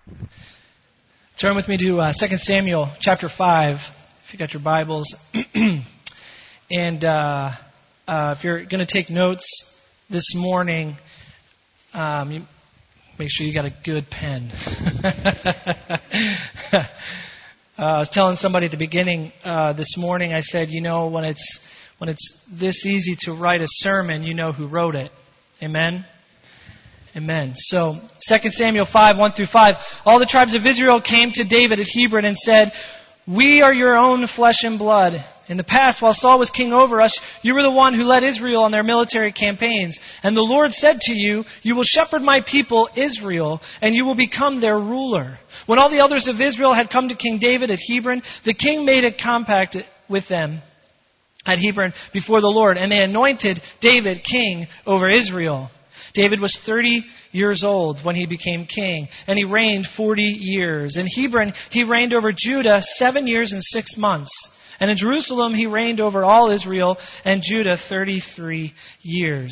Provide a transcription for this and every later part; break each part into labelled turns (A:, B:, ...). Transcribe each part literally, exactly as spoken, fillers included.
A: Turn with me to uh, Second Samuel chapter five, if you got your Bibles. and uh, uh, if you're going to take notes this morning, um, you make sure you got a good pen. uh, I was telling somebody at the beginning uh, this morning, I said, you know, when it's when it's this easy to write a sermon, you know who wrote it. Amen? Amen. So, Second Samuel five, one through five. All the tribes of Israel came to David at Hebron and said, "We are your own flesh and blood. In the past, while Saul was king over us, you were the one who led Israel on their military campaigns. And the Lord said to you, you will shepherd my people Israel, and you will become their ruler." When all the elders of Israel had come to King David at Hebron, the king made a compact with them at Hebron before the Lord, and they anointed David king over Israel. David was thirty years old when he became king, and he reigned forty years. In Hebron, he reigned over Judah seven years and six months. And in Jerusalem, he reigned over all Israel and Judah thirty-three years.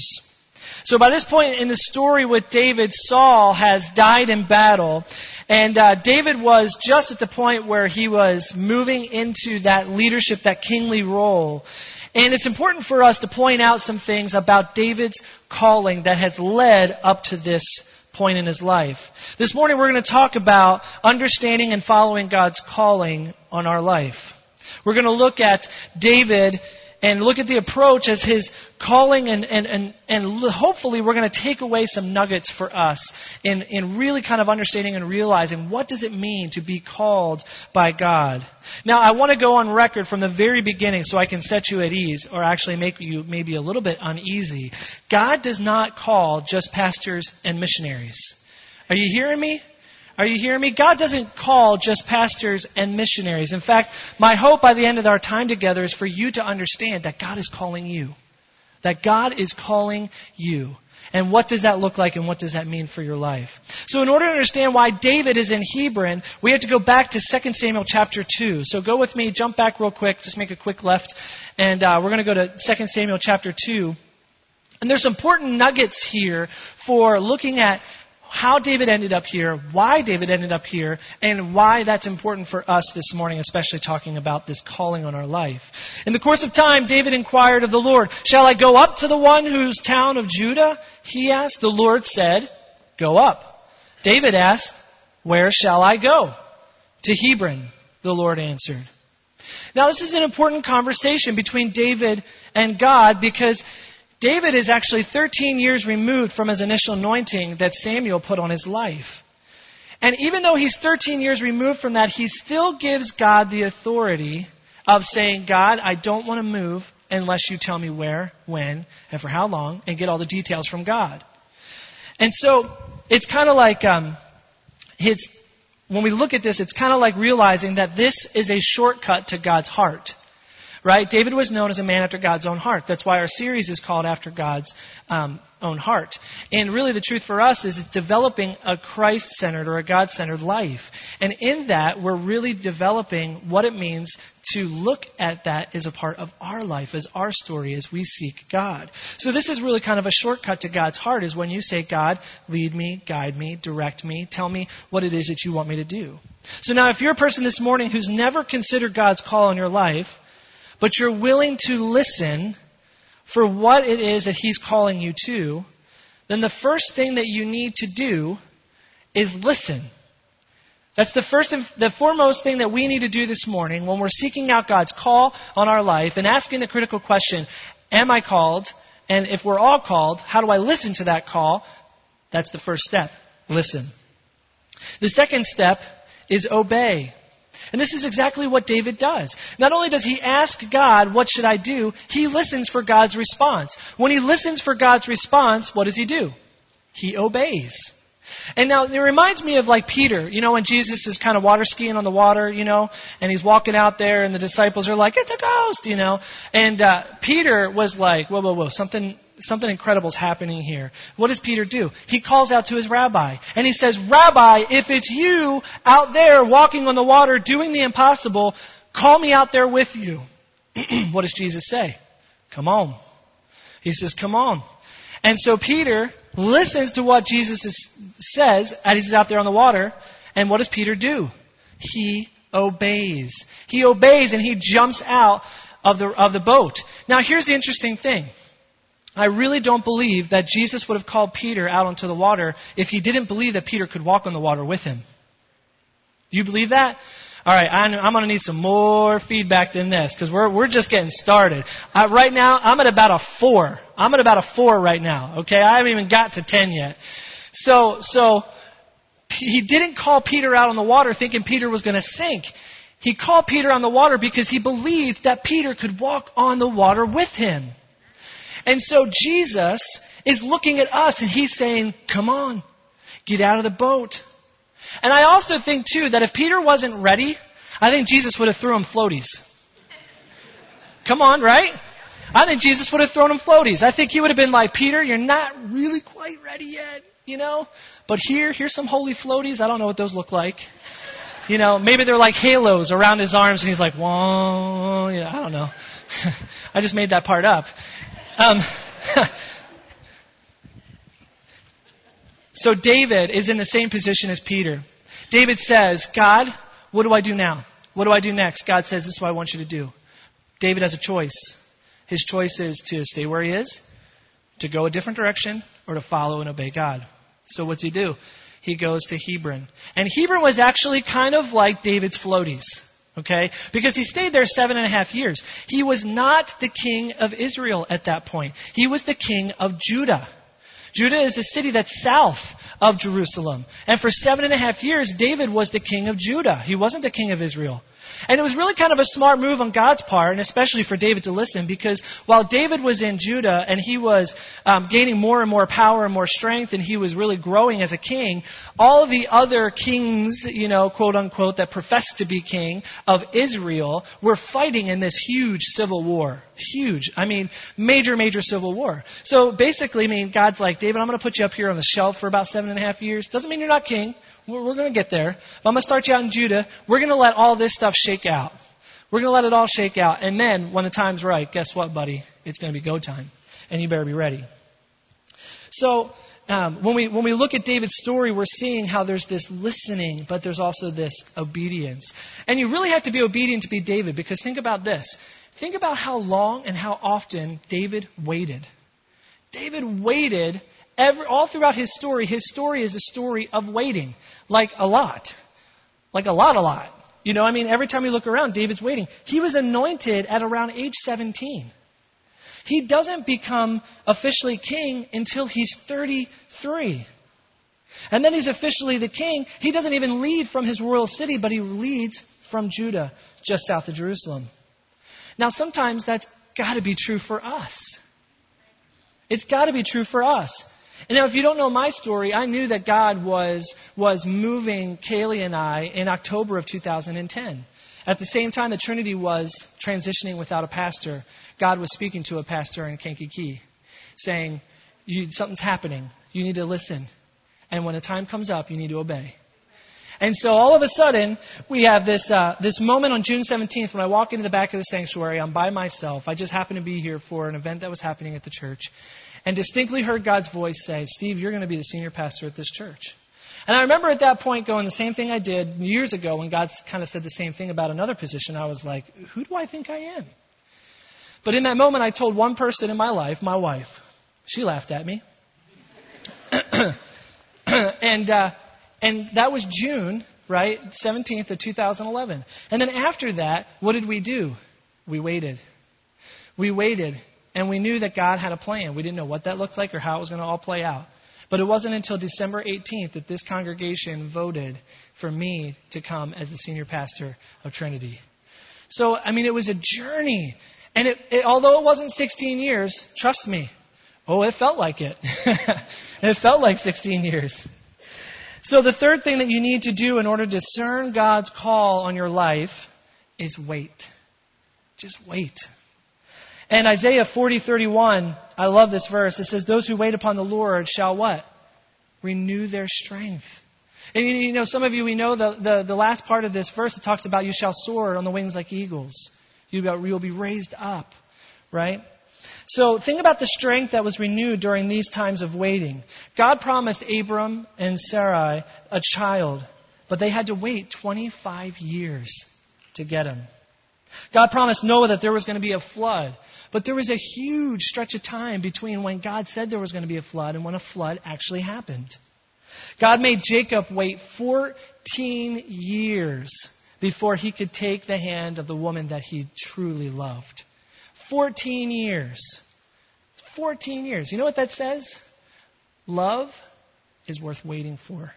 A: So by this point in the story with David, Saul has died in battle. And uh, David was just at the point where he was moving into that leadership, that kingly role. And it's important for us to point out some things about David's calling that has led up to this point in his life. This morning we're going to talk about understanding and following God's calling on our life. We're going to look at David and look at the approach as his calling, and, and, and, and hopefully we're going to take away some nuggets for us in, in really kind of understanding and realizing what does it mean to be called by God. Now, I want to go on record from the very beginning so I can set you at ease, or actually make you maybe a little bit uneasy. God does not call just pastors and missionaries. Are you hearing me? Are you hearing me? God doesn't call just pastors and missionaries. In fact, my hope by the end of our time together is for you to understand that God is calling you. That God is calling you. And what does that look like, and what does that mean for your life? So in order to understand why David is in Hebron, we have to go back to Second Samuel chapter two. So go with me, jump back real quick, just make a quick left. And uh, we're going to go to Second Samuel chapter two. And there's important nuggets here for looking at how David ended up here, why David ended up here, and why that's important for us this morning, especially talking about this calling on our life. In the course of time, David inquired of the Lord, "Shall I go up to the one whose town of Judah?" he asked. The Lord said, "Go up." David asked, "Where shall I go?" "To Hebron," the Lord answered. Now, this is an important conversation between David and God, because David is actually thirteen years removed from his initial anointing that Samuel put on his life. And even though he's thirteen years removed from that, he still gives God the authority of saying, "God, I don't want to move unless you tell me where, when, and for how long," and get all the details from God. And so it's kind of like, um, it's, when we look at this, it's kind of like realizing that this is a shortcut to God's heart. Right? David was known as a man after God's own heart. That's why our series is called After God's um, Own Heart. And really the truth for us is it's developing a Christ-centered or a God-centered life. And in that, we're really developing what it means to look at that as a part of our life, as our story, as we seek God. So this is really kind of a shortcut to God's heart, is when you say, "God, lead me, guide me, direct me, tell me what it is that you want me to do." So now if you're a person this morning who's never considered God's call in your life, but you're willing to listen for what it is that He's calling you to, then the first thing that you need to do is listen. That's the first and the foremost thing that we need to do this morning when we're seeking out God's call on our life and asking the critical question, am I called? And if we're all called, how do I listen to that call? That's the first step. Listen. The second step is obey. And this is exactly what David does. Not only does he ask God, "What should I do?" he listens for God's response. When he listens for God's response, what does he do? He obeys. And now it reminds me of like Peter, you know, when Jesus is kind of water skiing on the water, you know, and he's walking out there and the disciples are like, "It's a ghost," you know. And uh, Peter was like, whoa, whoa, whoa, something something incredible is happening here. What does Peter do? He calls out to his rabbi and he says, "Rabbi, if it's you out there walking on the water doing the impossible, call me out there with you." What does Jesus say? "Come on." He says, "Come on." And so Peter listens to what Jesus is, says as he's out there on the water, And what does Peter do? He obeys. He obeys and he jumps out of the, of the boat. Now here's the interesting thing. I really don't believe that Jesus would have called Peter out onto the water if he didn't believe that Peter could walk on the water with him. Do you believe that? All right, I'm, I'm going to need some more feedback than this because we're we're just getting started. Uh, right now, I'm at about a four. I'm at about a four right now. Okay, I haven't even got to ten yet. So so he didn't call Peter out on the water thinking Peter was going to sink. He called Peter on the water because he believed that Peter could walk on the water with him. And so Jesus is looking at us and he's saying, "Come on, get out of the boat." And I also think, too, that if Peter wasn't ready, I think Jesus would have thrown him floaties. Come on, right? I think Jesus would have thrown him floaties. I think he would have been like, "Peter, you're not really quite ready yet, you know? But here, here's some holy floaties. I don't know what those look like. You know, maybe they're like halos around his arms." And he's like, "Whoa, yeah, I don't know." I just made that part up. Um So David is in the same position as Peter. David says, "God, what do I do now? What do I do next?" God says, "This is what I want you to do." David has a choice. His choice is to stay where he is, to go a different direction, or to follow and obey God. So what's he do? He goes to Hebron. And Hebron was actually kind of like David's floaties. Okay? Because he stayed there seven and a half years. He was not the king of Israel at that point. He was the king of Judah. Judah is the city that's south of Jerusalem. And for seven and a half years, David was the king of Judah. He wasn't the king of Israel. And it was really kind of a smart move on God's part, and especially for David to listen, because while David was in Judah and he was um, gaining more and more power and more strength, and he was really growing as a king, all of the other kings, you know, quote unquote, that professed to be king of Israel were fighting in this huge civil war. Huge. I mean, major, major civil war. So basically, I mean, God's like, "David, I'm going to put you up here on the shelf for about seven and a half years. Doesn't mean you're not king. We're, we're going to get there. But I'm going to start you out in Judah. We're going to let all this stuff shake out. We're going to let it all shake out. And then, when the time's right, guess what, buddy? It's going to be go time. And you better be ready." So, um, when we when we look at David's story, we're seeing how there's this listening, but there's also this obedience. And you really have to be obedient to be David, because think about this. Think about how long and how often David waited. David waited every, all throughout his story. His story is a story of waiting. Like a lot. Like a lot, a lot. You know, I mean, every time you look around, David's waiting. He was anointed at around age seventeen. He doesn't become officially king until he's thirty-three. And then he's officially the king. He doesn't even lead from his royal city, but he leads from Judah, just south of Jerusalem. Now, sometimes that's got to be true for us. It's got to be true for us. And now, if you don't know my story, I knew that God was was moving Kaylee and I in October of two thousand ten. At the same time that Trinity was transitioning without a pastor, God was speaking to a pastor in Kankakee, saying, you, something's happening. You need to listen. And when the time comes up, you need to obey. And so all of a sudden, we have this uh, this moment on June seventeenth when I walk into the back of the sanctuary. I'm by myself. I just happened to be here for an event that was happening at the church. And distinctly heard God's voice say, "Steve, you're going to be the senior pastor at this church." And I remember at that point going the same thing I did years ago when God kind of said the same thing about another position. I was like, who do I think I am? But in that moment, I told one person in my life, my wife. She laughed at me. and uh, and that was June, right, seventeenth of two thousand eleven. And then after that, what did we do? We waited. We waited. And we knew that God had a plan. We didn't know what that looked like or how it was going to all play out. But it wasn't until December eighteenth that this congregation voted for me to come as the senior pastor of Trinity. So, I mean, it was a journey. And it, it, although it wasn't sixteen years, trust me, oh, it felt like it. It felt like sixteen years. So the third thing that you need to do in order to discern God's call on your life is wait. Just wait. And Isaiah forty thirty-one, I love this verse. It says, "Those who wait upon the Lord shall" what? "Renew their strength." And you know, some of you, we know the, the, the last part of this verse, it talks about you shall soar on the wings like eagles. You'll be raised up, right? So think about the strength that was renewed during these times of waiting. God promised Abram and Sarai a child But they had to wait twenty-five years to get him. God promised Noah that there was going to be a flood. But there was a huge stretch of time between when God said there was going to be a flood and when a flood actually happened. God made Jacob wait fourteen years before he could take the hand of the woman that he truly loved. fourteen years. fourteen years. You know what that says? Love is worth waiting for.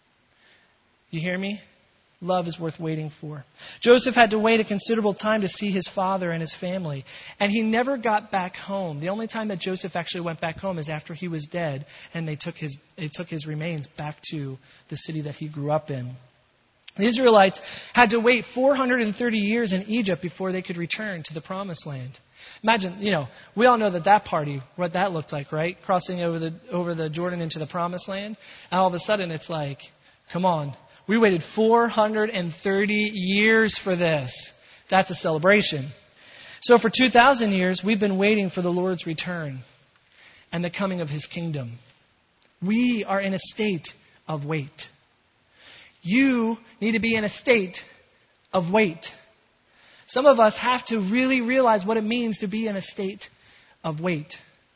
A: You hear me? Love is worth waiting for. Joseph had to wait a considerable time to see his father and his family. And he never got back home. The only time that Joseph actually went back home is after he was dead and they took his, they took his remains back to the city that he grew up in. The Israelites had to wait four hundred thirty years in Egypt before they could return to the Promised Land. Imagine, you know, we all know that that party, what that looked like, right? Crossing over the over the Jordan into the Promised Land. And all of a sudden it's like, come on. We waited four hundred thirty years for this. That's a celebration. So for two thousand years, we've been waiting for the Lord's return and the coming of His kingdom. We are in a state of wait. You need to be in a state of wait. Some of us have to really realize what it means to be in a state of wait.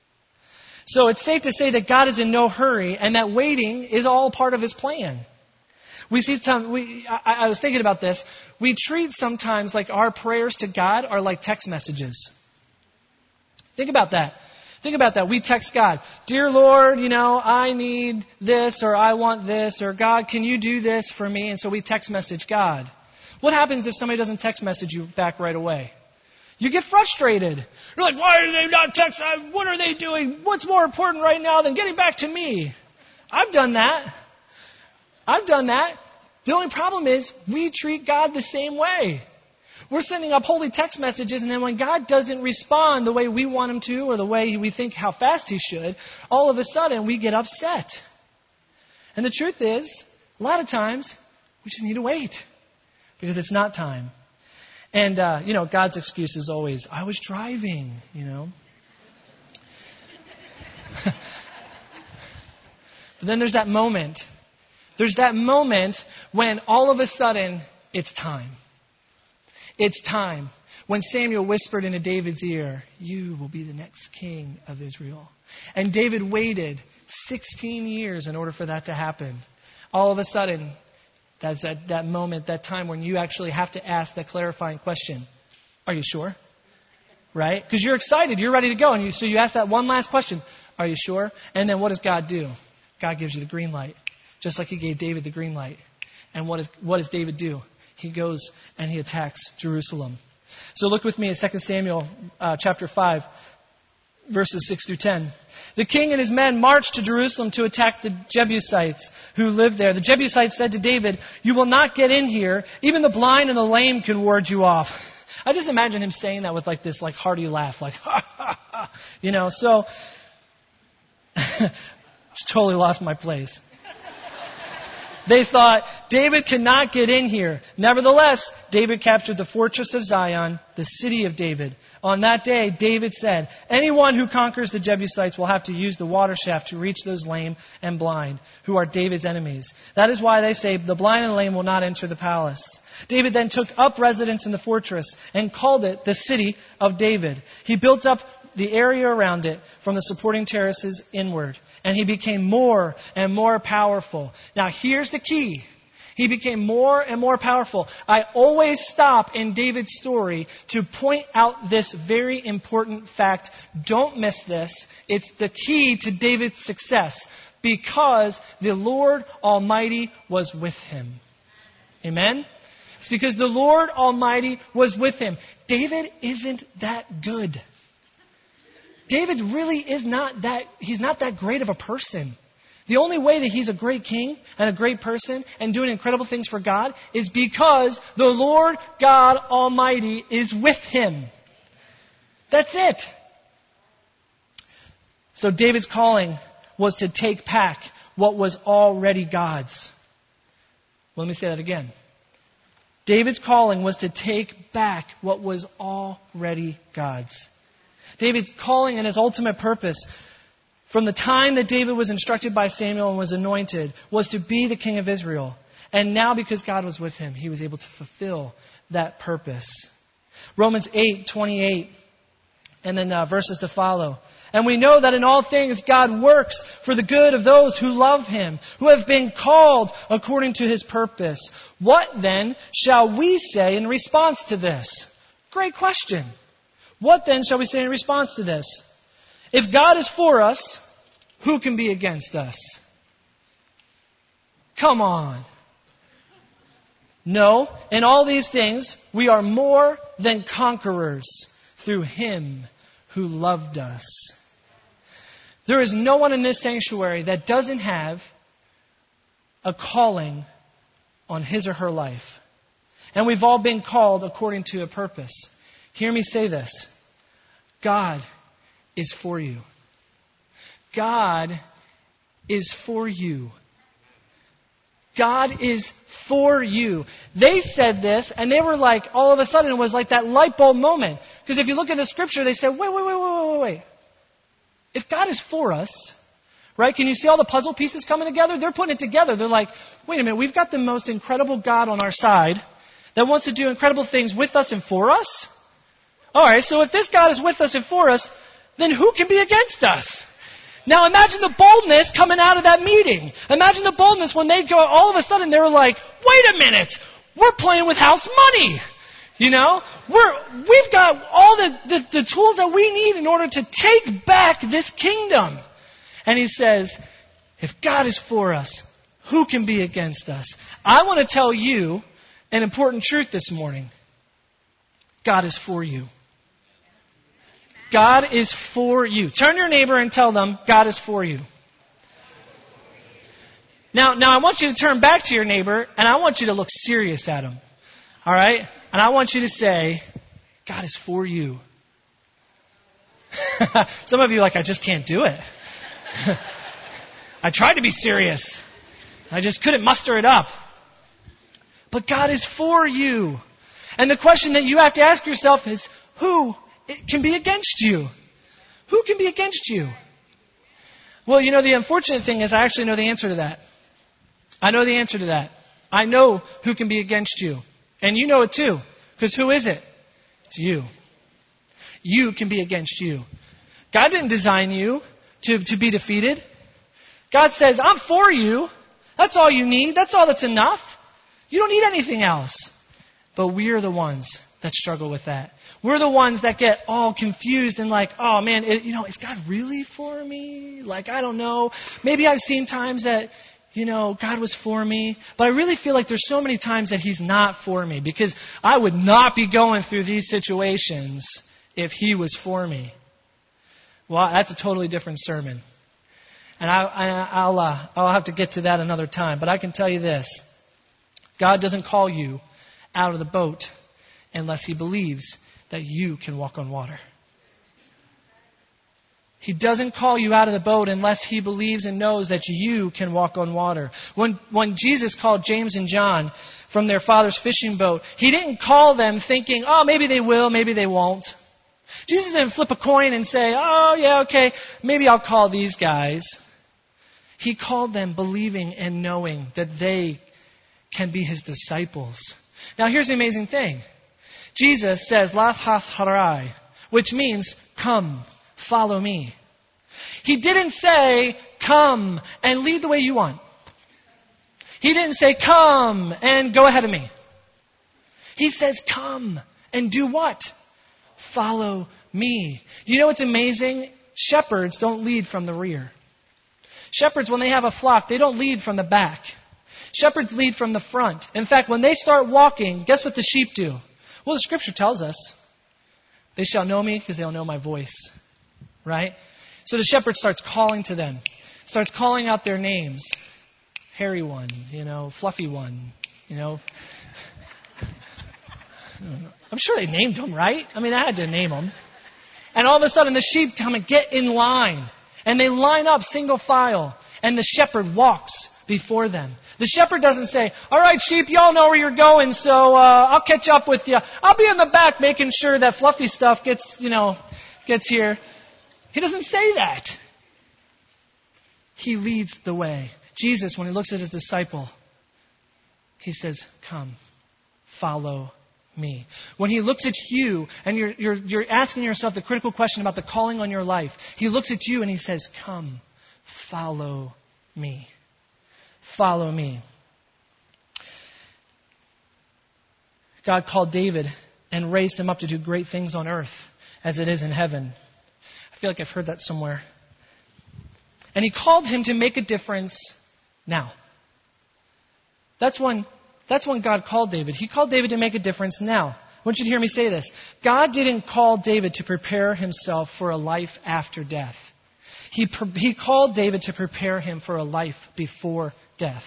A: So it's safe to say that God is in no hurry and that waiting is all part of His plan. We see some, we, I, I was thinking about this. We treat sometimes like our prayers to God are like text messages. Think about that. Think about that. We text God, "Dear Lord, you know, I need this, or I want this, or God, can you do this for me?" And so we text message God. What happens if somebody doesn't text message you back right away? You get frustrated. You're like, why are they not texting? What are they doing? What's more important right now than getting back to me? I've done that. I've done that. The only problem is we treat God the same way. We're sending up holy text messages, and then when God doesn't respond the way we want Him to or the way we think how fast He should, all of a sudden we get upset. And the truth is, a lot of times, we just need to wait because it's not time. And, uh, you know, God's excuse is always, "I was driving," you know. But then there's that moment. There's that moment when all of a sudden it's time. It's time. When Samuel whispered into David's ear, "You will be the next king of Israel." And David waited sixteen years in order for that to happen. All of a sudden, that's that, that moment, that time when you actually have to ask that clarifying question. Are you sure? Right? Because you're excited. You're ready to go. And you, so you ask that one last question. Are you sure? And then what does God do? God gives you the green light. Just like He gave David the green light. And what, is, what does David do? He goes and he attacks Jerusalem. So look with me at Second Samuel uh, chapter five, verses six through ten. The king and his men marched to Jerusalem to attack the Jebusites who lived there. The Jebusites said to David, "You will not get in here. Even the blind and the lame can ward you off." I just imagine him saying that with like this like hearty laugh, like, ha, ha, ha. You know, so just totally lost my place. They thought, David cannot get in here. Nevertheless, David captured the fortress of Zion, the city of David. On that day, David said, "Anyone who conquers the Jebusites will have to use the water shaft to reach those lame and blind, who are David's enemies. That is why they say, the blind and lame will not enter the palace." David then took up residence in the fortress and called it the city of David. He built up the area around it from the supporting terraces inward. And he became more and more powerful. Now here's the key. He became more and more powerful. I always stop in David's story to point out this very important fact. Don't miss this. It's the key to David's success. Because the Lord Almighty was with him. Amen? It's because the Lord Almighty was with him. David isn't that good. David really is not that, he's not that great of a person. The only way that he's a great king and a great person and doing incredible things for God is because the Lord God Almighty is with him. That's it. So David's calling was to take back what was already God's. Well, let me say that again. David's calling was to take back what was already God's. David's calling and his ultimate purpose from the time that David was instructed by Samuel and was anointed was to be the king of Israel. And now because God was with him, he was able to fulfill that purpose. Romans eight twenty-eight, and then uh, verses to follow. And we know that in all things God works for the good of those who love him, who have been called according to his purpose. What then shall we say in response to this? Great question. What then shall we say in response to this? If God is for us, who can be against us? Come on. No, in all these things, we are more than conquerors through him who loved us. There is no one in this sanctuary that doesn't have a calling on his or her life. And we've all been called according to a purpose. Hear me say this. God is for you. God is for you. God is for you. They said this, and they were like, all of a sudden, it was like that light bulb moment. Because if you look at the scripture, they said, wait, wait, wait, wait, wait, wait. If God is for us, right? Can you see all the puzzle pieces coming together? They're putting it together. They're like, wait a minute, we've got the most incredible God on our side that wants to do incredible things with us and for us. All right, so if this God is with us and for us, then who can be against us? Now imagine the boldness coming out of that meeting. Imagine the boldness when they go, all of a sudden they were like, wait a minute, we're playing with house money. You know, we're, we've got all the, the, the tools that we need in order to take back this kingdom. And he says, if God is for us, who can be against us? I want to tell you an important truth this morning. God is for you. God is for you. Turn to your neighbor and tell them, God is for you. Now, now I want you to turn back to your neighbor, and I want you to look serious at him. All right? And I want you to say, God is for you. Some of you are like, I just can't do it. I tried to be serious. I just couldn't muster it up. But God is for you. And the question that you have to ask yourself is, who can be against you? Who can be against you? Well, you know, the unfortunate thing is I actually know the answer to that. I know the answer to that. I know who can be against you. And you know it too. Because who is it? It's you. You can be against you. God didn't design you to, to be defeated. God says, I'm for you. That's all you need. That's all that's enough. You don't need anything else. But we are the ones that struggle with that. We're the ones that get all confused and like, oh man, it, you know, is God really for me? Like, I don't know. Maybe I've seen times that, you know, God was for me, but I really feel like there's so many times that he's not for me because I would not be going through these situations if he was for me. Well, that's a totally different sermon. And I, I, I'll, uh, I'll have to get to that another time. But I can tell you this. God doesn't call you out of the boat unless he believes that you can walk on water. He doesn't call you out of the boat unless he believes and knows that you can walk on water. When, when Jesus called James and John from their father's fishing boat, he didn't call them thinking, oh, maybe they will, maybe they won't. Jesus didn't flip a coin and say, oh, yeah, okay, maybe I'll call these guys. He called them believing and knowing that they can be his disciples. Now, here's the amazing thing. Jesus says, Lath hath harai, which means, come, follow me. He didn't say, come and lead the way you want. He didn't say, come and go ahead of me. He says, come and do what? Follow me. Do you know what's amazing? Shepherds don't lead from the rear. Shepherds, when they have a flock, they don't lead from the back. Shepherds lead from the front. In fact, when they start walking, guess what the sheep do? Well, the scripture tells us, they shall know me because they'll know my voice. Right? So the shepherd starts calling to them. Starts calling out their names. Hairy one, you know, fluffy one, you know. I'm sure they named them, right? I mean, I had to name them. And all of a sudden, the sheep come and get in line. And they line up single file. And the shepherd walks before them. The shepherd doesn't say, all right, sheep, y'all know where you're going, so uh, I'll catch up with you. I'll be in the back making sure that fluffy stuff gets, you know, gets here. He doesn't say that. He leads the way. Jesus, when he looks at his disciple, He says, come, follow me. When he looks at you and you're, you're, you're asking yourself the critical question about the calling on your life, he looks at you and he says, come, follow me. Follow me. God called David and raised him up to do great things on earth as it is in heaven. I feel like I've heard that somewhere. And he called him to make a difference now. That's when, that's when God called David. He called David to make a difference now. I want you to hear me say this. God didn't call David to prepare himself for a life after death. He, he called David to prepare him for a life before death.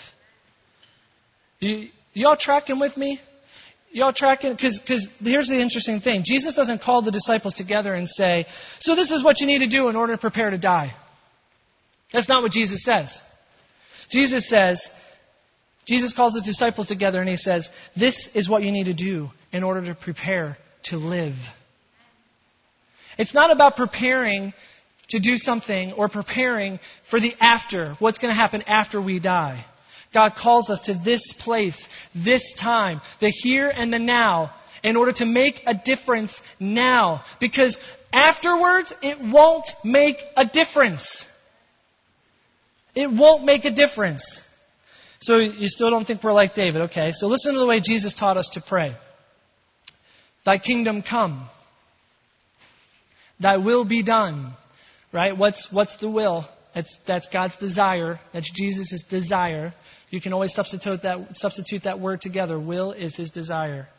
A: You, y'all tracking with me? Y'all tracking? Because because here's the interesting thing. Jesus doesn't call the disciples together and say, so this is what you need to do in order to prepare to die. That's not what Jesus says. Jesus says, Jesus calls his disciples together and he says, this is what you need to do in order to prepare to live. It's not about preparing to do something or preparing for the after, what's going to happen after we die. God calls us to this place, this time, the here and the now, in order to make a difference now. Because afterwards, it won't make a difference. It won't make a difference. So you still don't think we're like David. Okay, so listen to the way Jesus taught us to pray. Thy kingdom come. Thy will be done. Right? What's what's the will? That's that's God's desire. That's Jesus' desire. You can always substitute that substitute that word together. Will is his desire.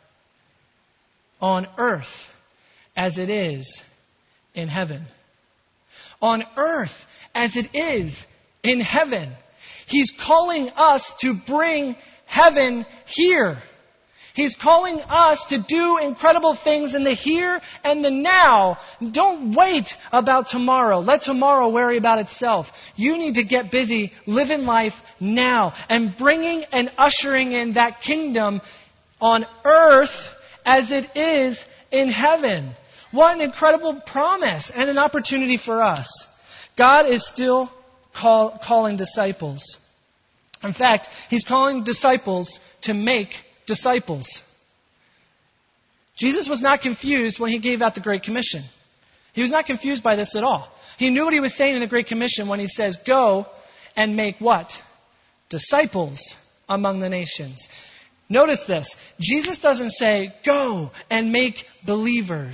A: On earth as it is in heaven. On earth as it is in heaven. He's calling us to bring heaven here. He's calling us to do incredible things in the here and the now. Don't wait about tomorrow. Let tomorrow worry about itself. You need to get busy living life now and bringing and ushering in that kingdom on earth as it is in heaven. What an incredible promise and an opportunity for us. God is still call, calling disciples. In fact, He's calling disciples to make disciples. Jesus was not confused when He gave out the Great Commission. He was not confused by this at all. He knew what He was saying in the Great Commission when He says, go and make what? Disciples among the nations. Notice this. Jesus doesn't say, go and make believers.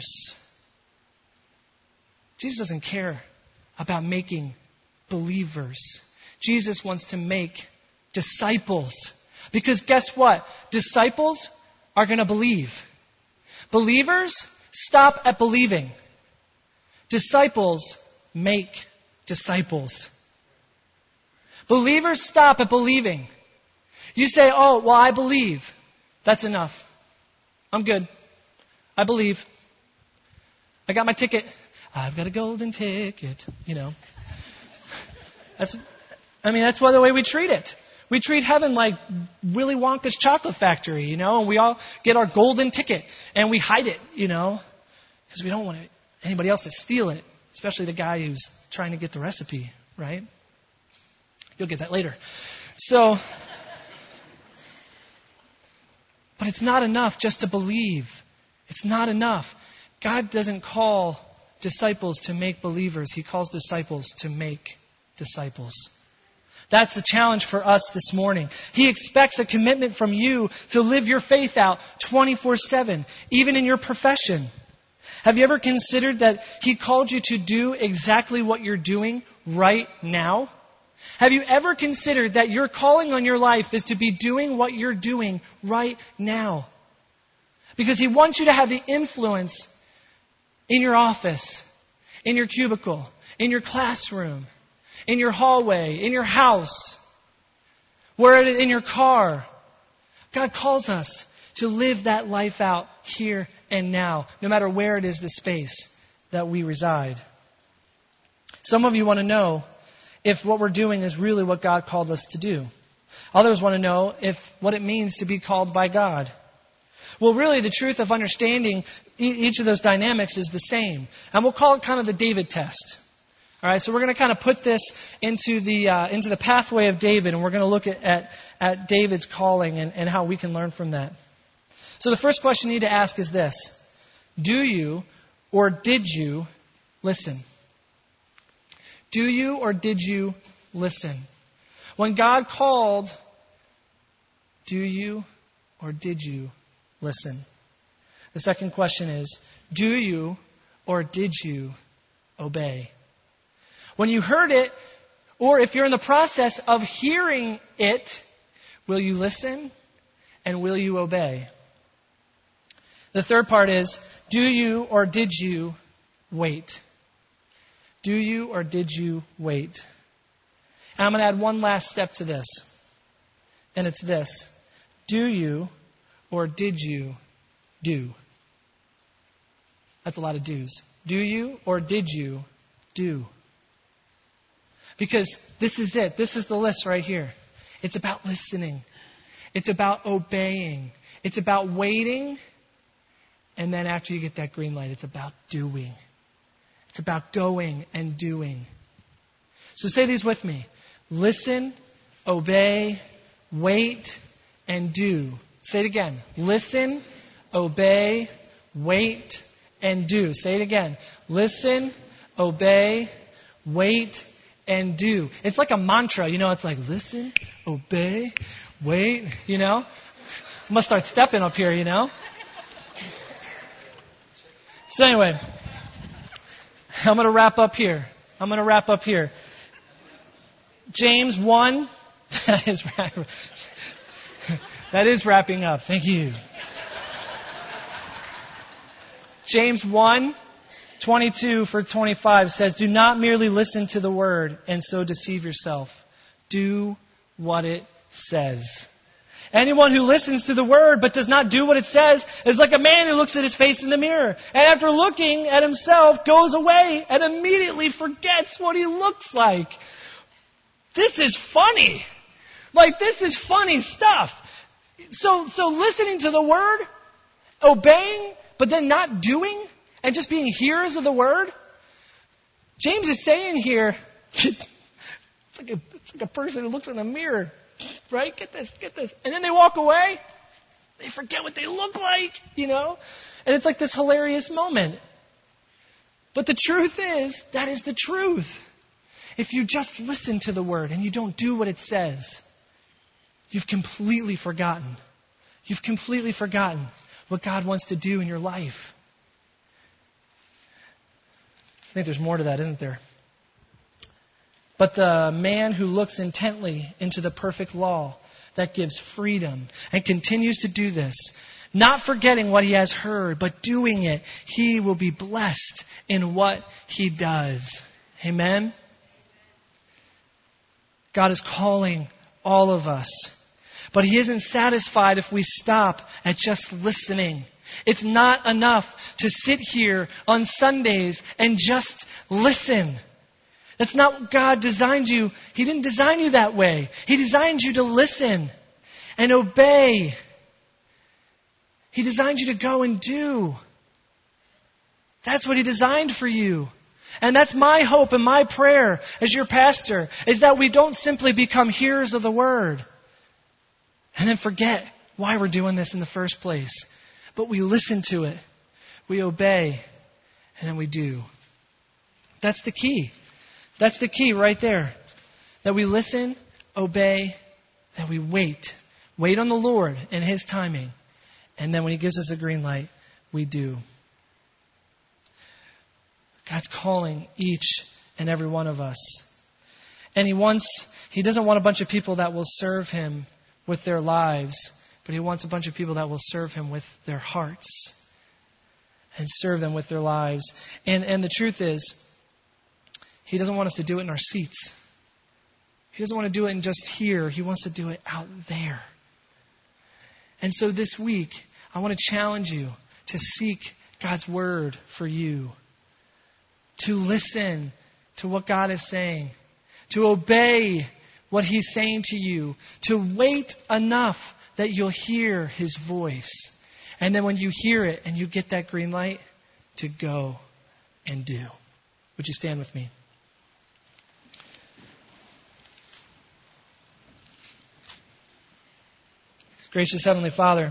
A: Jesus doesn't care about making believers. Jesus wants to make disciples. Because guess what? Disciples are going to believe. Believers stop at believing. Disciples make disciples. Believers stop at believing. You say, oh, well, I believe. That's enough. I'm good. I believe. I got my ticket. I've got a golden ticket. You know. That's, I mean, that's the way we treat it. We treat heaven like Willy Wonka's chocolate factory, you know, and we all get our golden ticket and we hide it, you know, because we don't want anybody else to steal it, especially the guy who's trying to get the recipe, right? You'll get that later. So, but it's not enough just to believe. It's not enough. God doesn't call disciples to make believers. He calls disciples to make disciples. That's the challenge for us this morning. He expects a commitment from you to live your faith out twenty-four seven, even in your profession. Have you ever considered that He called you to do exactly what you're doing right now? Have you ever considered that your calling on your life is to be doing what you're doing right now? Because He wants you to have the influence in your office, in your cubicle, in your classroom, in your hallway, in your house, where it is in your car. God calls us to live that life out here and now, no matter where it is the space that we reside. Some of you want to know if what we're doing is really what God called us to do. Others want to know if what it means to be called by God. Well, really, the truth of understanding each of those dynamics is the same. And we'll call it kind of the David test. All right, so we're going to kind of put this into the uh, into the pathway of David, and we're going to look at, at, at David's calling and, and how we can learn from that. So the first question you need to ask is this: do you or did you listen? Do you or did you listen? When God called, do you or did you listen? The second question is, do you or did you obey? When you heard it, or if you're in the process of hearing it, will you listen and will you obey? The third part is, do you or did you wait? Do you or did you wait? And I'm going to add one last step to this. And it's this: do you or did you do? That's a lot of do's. Do you or did you do? Because this is it. This is the list right here. It's about listening. It's about obeying. It's about waiting. And then after you get that green light, it's about doing. It's about going and doing. So say these with me. Listen, obey, wait, and do. Say it again. Listen, obey, wait, and do. Say it again. Listen, obey, wait, and do. It's like a mantra, you know, it's like listen, obey, wait, you know. I must start stepping up here, you know. So anyway, I'm going to wrap up here. I'm going to wrap up here. James one, that is, that is wrapping up. Thank you. James one, twenty-two for twenty-five says, do not merely listen to the word and so deceive yourself. Do what it says. Anyone who listens to the word but does not do what it says is like a man who looks at his face in the mirror and after looking at himself goes away and immediately forgets what he looks like. This is funny. Like, this is funny stuff. So, so listening to the word, obeying, but then not doing, and just being hearers of the word. James is saying here, it's like, a, it's like a person who looks in the mirror, right? Get this, get this. And then they walk away. They forget what they look like, you know? And it's like this hilarious moment. But the truth is, that is the truth. If you just listen to the word and you don't do what it says, you've completely forgotten. You've completely forgotten what God wants to do in your life. I think there's more to that, isn't there? But the man who looks intently into the perfect law that gives freedom and continues to do this, not forgetting what he has heard, but doing it, he will be blessed in what he does. Amen? God is calling all of us. But he isn't satisfied if we stop at just listening. It's not enough to sit here on Sundays and just listen. That's not what God designed you. He didn't design you that way. He designed you to listen and obey. He designed you to go and do. That's what he designed for you. And that's my hope and my prayer as your pastor, is that we don't simply become hearers of the word and then forget why we're doing this in the first place. But we listen to it, we obey, and then we do. That's the key. That's the key right there. That we listen, obey, that we wait. Wait on the Lord and his timing. And then when he gives us a green light, we do. God's calling each and every one of us. And he wants, he doesn't want a bunch of people that will serve him with their lives, but he wants a bunch of people that will serve him with their hearts and serve them with their lives. And, and the truth is, he doesn't want us to do it in our seats. He doesn't want to do it in just here. He wants to do it out there. And so this week, I want to challenge you to seek God's word for you. To listen to what God is saying. To obey what he's saying to you. To wait enough that you'll hear his voice. And then when you hear it and you get that green light, to go and do. Would you stand with me? Gracious Heavenly Father,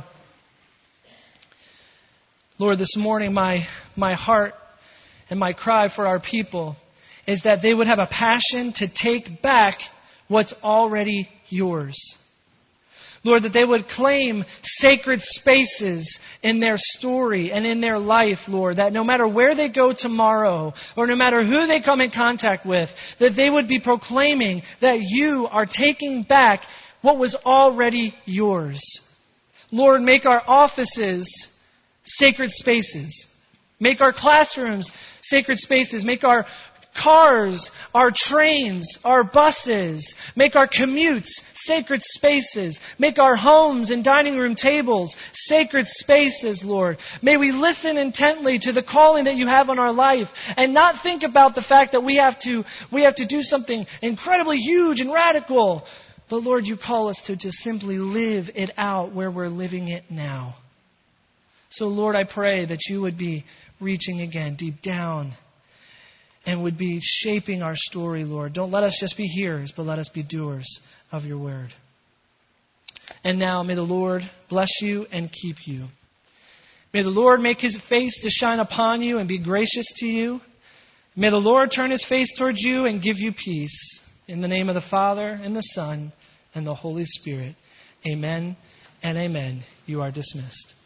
A: Lord, this morning my, my heart and my cry for our people is that they would have a passion to take back what's already yours. Lord, that they would claim sacred spaces in their story and in their life, Lord, that no matter where they go tomorrow or no matter who they come in contact with, that they would be proclaiming that you are taking back what was already yours. Lord, make our offices sacred spaces. Make our classrooms sacred spaces. Make our cars, our trains, our buses, make our commutes sacred spaces. Make our homes and dining room tables sacred spaces, Lord. May we listen intently to the calling that you have on our life and not think about the fact that we have to, we have to do something incredibly huge and radical. But Lord, you call us to just simply live it out where we're living it now. So Lord, I pray that you would be reaching again deep down and would be shaping our story, Lord. Don't let us just be hearers, but let us be doers of your word. And now may the Lord bless you and keep you. May the Lord make his face to shine upon you and be gracious to you. May the Lord turn his face towards you and give you peace. In the name of the Father, and the Son, and the Holy Spirit. Amen and amen. You are dismissed.